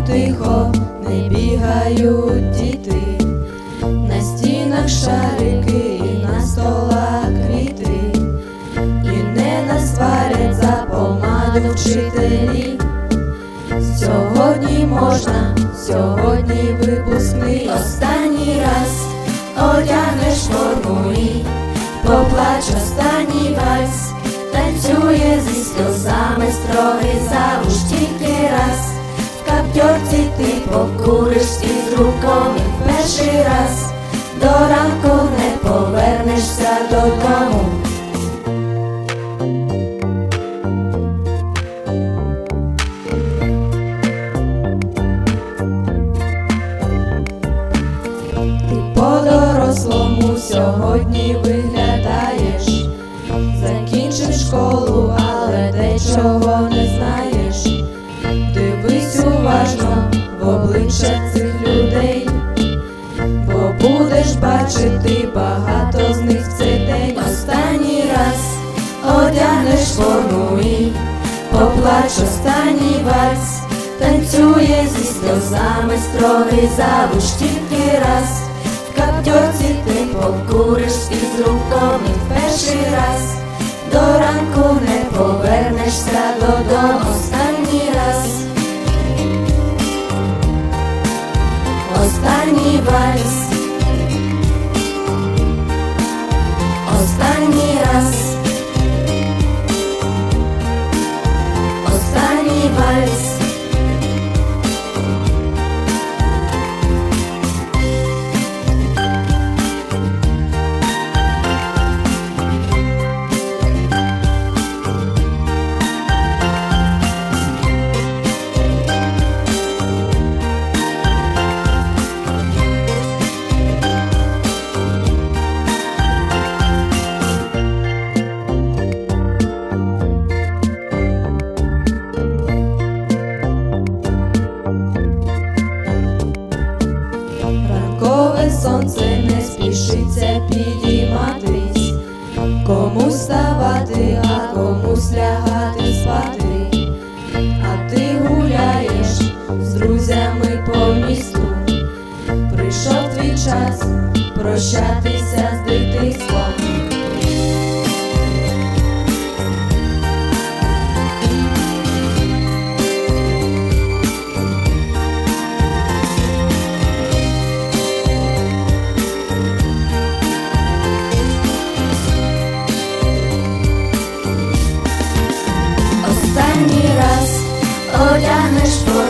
тихо, не бігають діти, на стінах шарики і на столах квіти, і не насварять за помаду вчителі. Сьогодні можна, сьогодні випускний. Останній раз одягнеш форму і поплач останній вальс. Танцює зі сльозами строгий завуч тільки раз. В каптьорці ти покуриш із руками перший раз. До ранку не повернешся додому. Ти по-дорослому сьогодні виглядаєш. Закінчив школу, але дечого не знаєш. Дивись уважно в обличчя цих людей, бо будеш бачити багато з них в цей день. Останній раз одягнеш форму і поплач останній вальс. Танцює зі сльозами строгий завуч тільки раз. В каптьорці ти покуриш із руками перший раз. До ранку не повернешся додому. Останній раз, останній вальс, останній раз, останній вальс. Ранкове сонце не спішиться підійматись, комусь вставати, а комусь лягати спати. А ти гуляєш з друзями по місту. Прийшов твій час прощатися з дитинством. Останній раз одягнеш форму